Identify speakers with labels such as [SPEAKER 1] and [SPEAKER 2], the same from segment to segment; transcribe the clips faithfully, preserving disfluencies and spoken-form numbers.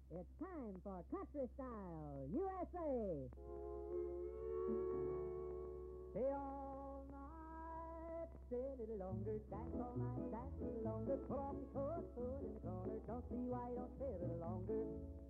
[SPEAKER 1] It's time for Country Style U S A. Stay all night, stay a little longer, dance all night, dance a little longer, pull off your coat, put it in the corner, don't see why you don't stay a little longer.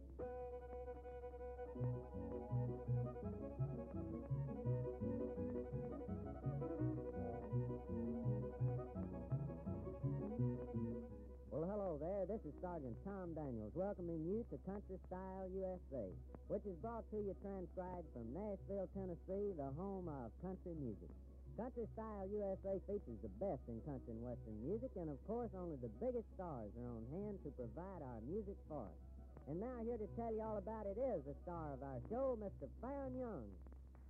[SPEAKER 1] Well, hello there. This is Sergeant Tom Daniels welcoming you to Country Style U S A, which is brought to you transcribed from Nashville, Tennessee, the home of country music. Country Style U S A features the best in country and western music, and of course, only the biggest stars are on hand to provide our music for us. And now, here to tell you all about it is the star of our show, Mister Farron Young.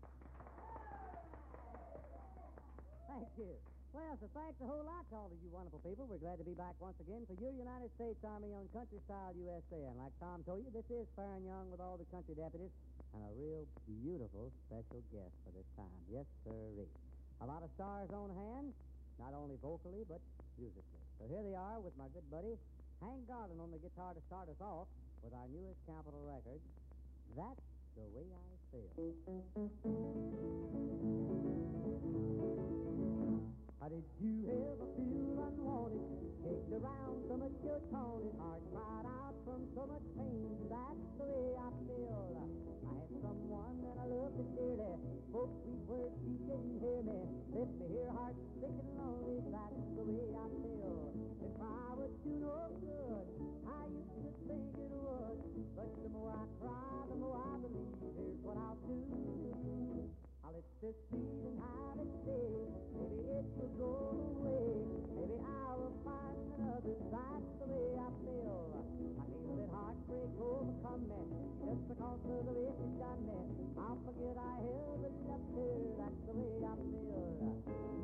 [SPEAKER 1] Thank you. Well, so thanks a whole lot to all of you wonderful people. We're glad to be back once again for your United States Army on Country Style U S A. And like Tom told you, this is Farron Young with all the country deputies and a real beautiful special guest for this time. Yes, sirree. A lot of stars on hand, not only vocally, but musically. So here they are with my good buddy, Hank Garland on the guitar to start us off with our newest Capitol record, That's the Way I Feel. How did you ever feel unwanted, kicked around so much you're taunted, heart cried out from so much pain? That's the way I feel. I had someone that I loved dearly, spoke sweet words, she didn't hear me, left me here heart sick and lonely. That's the way I feel. If I would do no good, I used to think it would, but the more I try, the more I believe. Here's what I'll do. I'll let this feeling have its day. Maybe it will go away. Maybe I will find another. That's the way I feel. I can't let heartbreak overcome me just because of the way she's done me. I'll forget I ever loved her. That's the way I feel.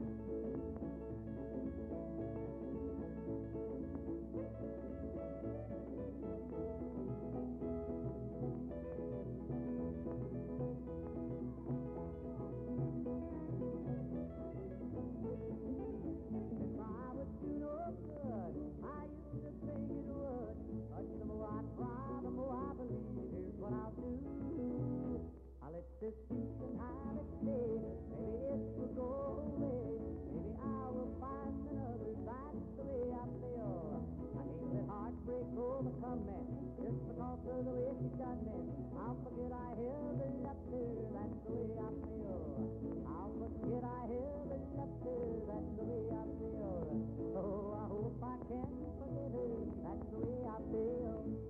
[SPEAKER 1] What I'll do, I'll let this feeling have its day. Maybe it will go away. Maybe I will find another. That's the way I feel. I can't let heartbreak overcome me just because of the way she's done me. I'll forget I ever loved her. That's the way I feel. I'll forget I ever loved her. That's the way I feel. Oh, I hope I can forget her. That's the way I feel.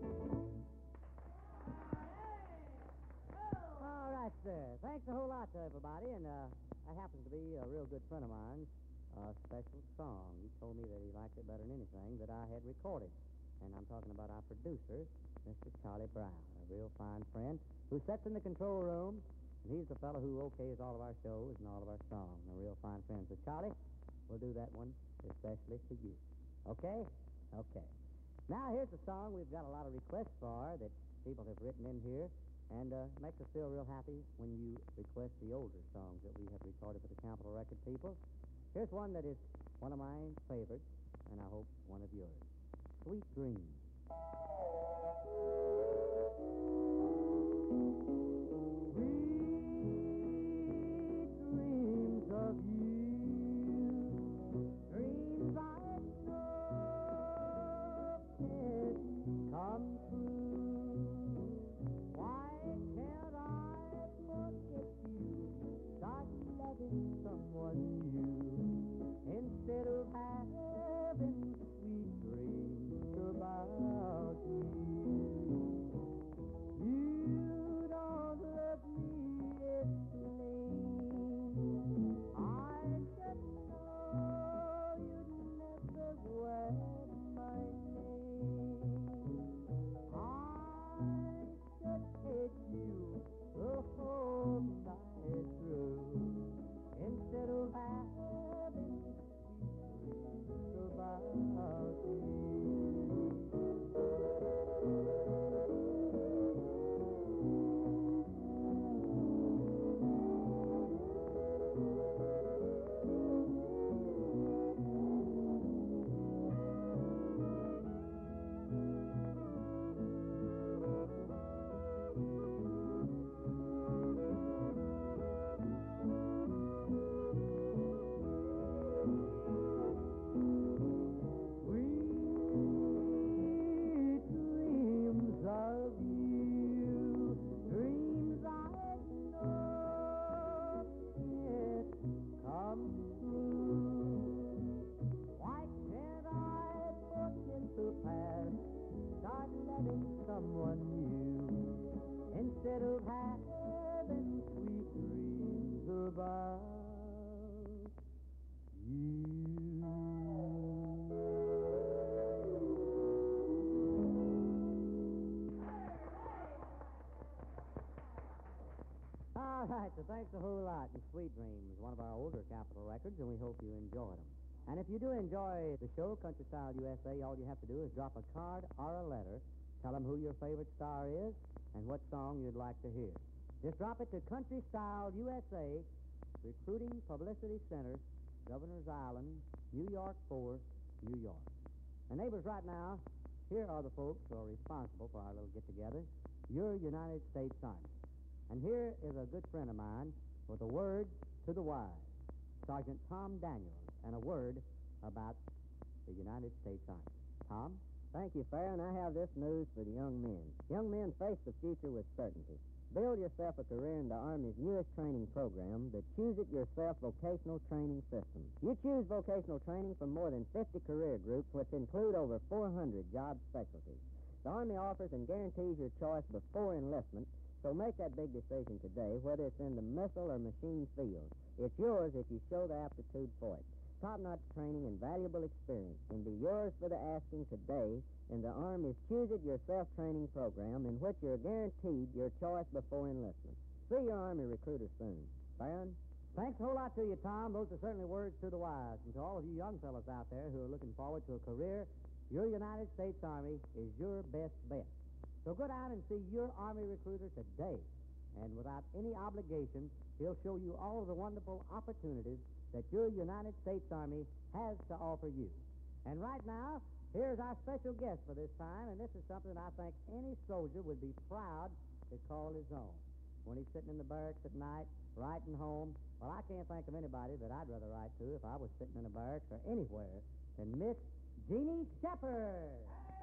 [SPEAKER 1] Sir. Thanks a whole lot to everybody, and uh, that happens to be a real good friend of mine's uh, special song. He told me that he liked it better than anything that I had recorded, and I'm talking about our producer, Mister Charlie Brown, a real fine friend who sits in the control room, and he's the fellow who okays all of our shows and all of our songs, a real fine friend. So, Charlie, we'll do that one especially for you. Okay? Okay. Now, here's a song we've got a lot of requests for that people have written in here. And uh, it makes us feel real happy when you request the older songs that we have recorded for the Capitol Record people. Here's one that is one of my favorites, and I hope one of yours. Sweet Dreams. Sweet dreams of you, dreams I know can come true. Someone new instead of having sweet dreams about you. You don't love me, it's plain. I just know you'd never wear my name. I just hate you the whole night through. Instead of start loving someone new instead of having sweet dreams about you. All right, so thanks a whole lot. And Sweet Dreams, one of our older Capitol records, and we hope you enjoyed them. And if you do enjoy the show, Country Style U S A, all you have to do is drop a card or a letter. Tell them who your favorite star is and what song you'd like to hear. Just drop it to Country Style U S A, Recruiting Publicity Center, Governor's Island, New York four, New York. And neighbors, right now, here are the folks who are responsible for our little get-together. Your United States Army. And here is a good friend of mine with a word to the wise, Sergeant Tom Daniels, and a word about the United States Army. Tom?
[SPEAKER 2] Thank you, Farron. I have this news for the young men. Young men, face the future with certainty. Build yourself a career in the Army's newest training program, the Choose It Yourself Vocational Training System. You choose vocational training from more than fifty career groups, which include over four hundred job specialties. The Army offers and guarantees your choice before enlistment, so make that big decision today, whether it's in the missile or machine field. It's yours if you show the aptitude for it. Top-notch training and valuable experience can be yours for the asking today in the Army's Choose It Yourself training program, in which you're guaranteed your choice before enlistment. See your Army recruiter soon. Farron?
[SPEAKER 1] Thanks a whole lot to you, Tom. Those are certainly words to the wise. And to all of you young fellows out there who are looking forward to a career, your United States Army is your best bet. So go down and see your Army recruiter today. And without any obligation, he'll show you all of the wonderful opportunities that your United States Army has to offer you. And right now, here's our special guest for this time, and this is something that I think any soldier would be proud to call his own. When he's sitting in the barracks at night, writing home, well, I can't think of anybody that I'd rather write to if I was sitting in a barracks or anywhere than Miss Jeannie Shepherd.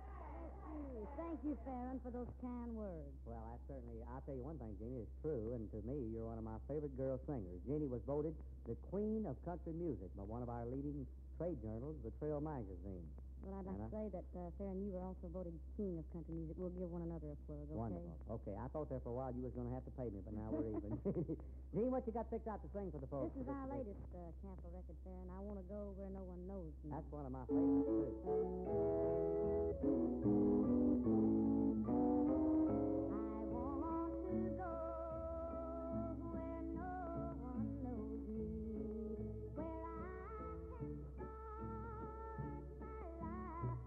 [SPEAKER 3] Thank you, Farron, for those kind words.
[SPEAKER 1] Well, I certainly, I'll tell you one thing, Jeannie, it's true, and to me, you're one of my favorite girl singers. Jeannie was voted the queen of country music by one of our leading trade journals, the Trail magazine.
[SPEAKER 3] Well, I'd like
[SPEAKER 1] And
[SPEAKER 3] to say that, uh, Farron, you were also voted king of country music. We'll give one another a plug, okay?
[SPEAKER 1] Wonderful. Okay, I thought there for a while you was going to have to pay me, but now we're even. Jeannie, what you got picked out to sing for the folks?
[SPEAKER 3] This is our latest uh, Capitol record, Farron. I want to go where no one knows me.
[SPEAKER 1] That's one of my favorites, too.
[SPEAKER 3] I want to go where no one knows me, where I can start my life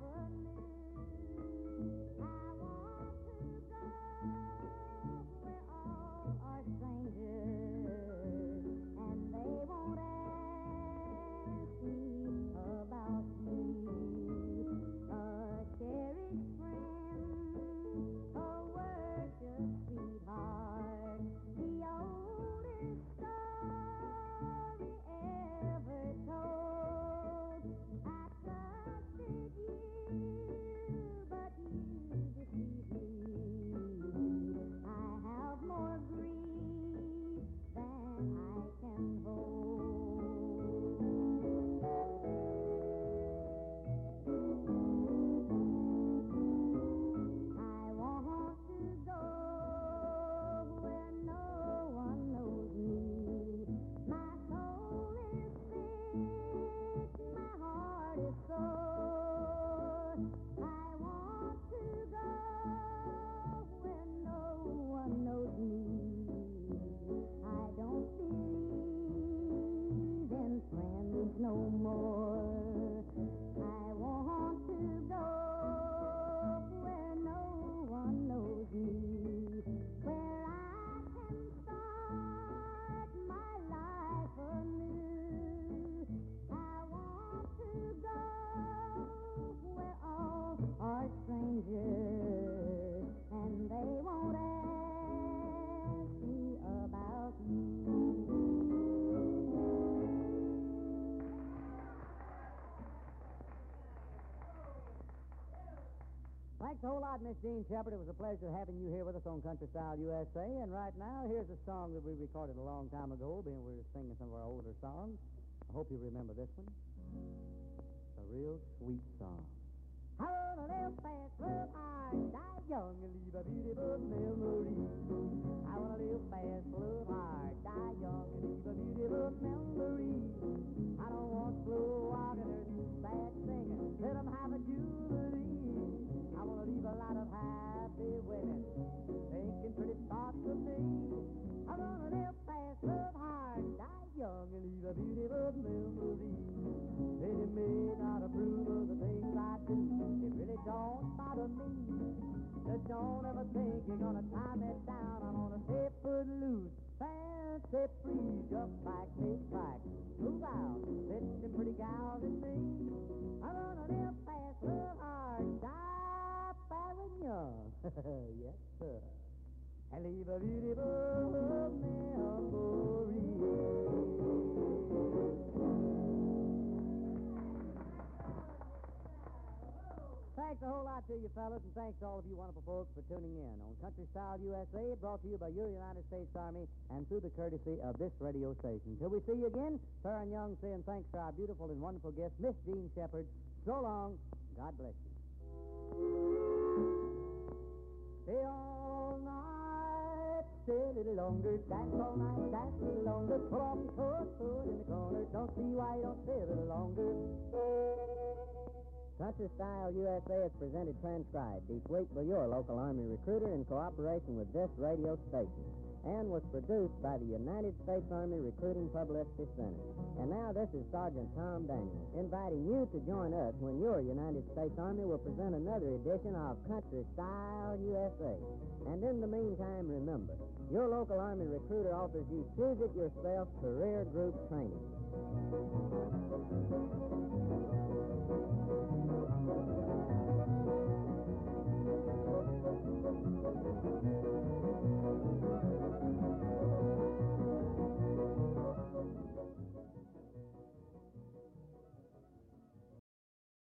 [SPEAKER 3] anew. I want to go where all are strangers, and they won't ask me about you. A cherished friend, a worship sweetheart, the oldest story ever told. I trusted you, but you deceived me. I have more grief than I can hold. I want to go where no one knows me. My soul is sick, my heart is sore. I want to go where no one knows me. I don't believe in friends no more. I want to go where no one knows me, where I can start my life anew. I want to go where all are strangers, and they won't ask me about you.
[SPEAKER 1] Thanks a whole lot, Miss Jean Shepherd. It was a pleasure having you here with us on Country Style U S A. And right now, here's a song that we recorded a long time ago, being we were singing some of our older songs. I hope you remember this one. It's a real sweet song.
[SPEAKER 3] Hold a little fast, real hard.
[SPEAKER 1] young and leave a beautiful memory. I wanna live fast, live hard, die young and leave a beautiful memory. I don't want slow walkers, sad singing, let them have a jubilee. I wanna leave a lot of happy women thinking pretty thoughts of me. I wanna live fast, live hard, die young and leave a beautiful memory. And it may not approve of the things I do, it really don't bother me. Just don't ever think you're gonna tie me down. I'm gonna stay foot loose, fancy free, jump back, make back, move out, let them pretty gals and me. I'm gonna live fast, live hard, die fast and young. Yes, sir. And leave a beautiful memory. Thanks a whole lot to you, fellas, and thanks to all of you wonderful folks for tuning in on Country Style U S A, brought to you by your United States Army and through the courtesy of this radio station. Till we see you again, Fair and Young saying thanks to our beautiful and wonderful guest, Miss Jean Shepherd. So long. God bless you. Stay all night, stay a little longer, dance all night, dance a little longer, pull off your coat, put in the corner, don't see why you don't stay a little longer.
[SPEAKER 2] Country Style U S A is presented transcribed each week by your local Army recruiter in cooperation with this radio station, and was produced by the United States Army Recruiting Publicity Center. And now this is Sergeant Tom Daniels, inviting you to join us when your United States Army will present another edition of Country Style U S A. And in the meantime, remember, your local Army recruiter offers you Choose It Yourself career group training.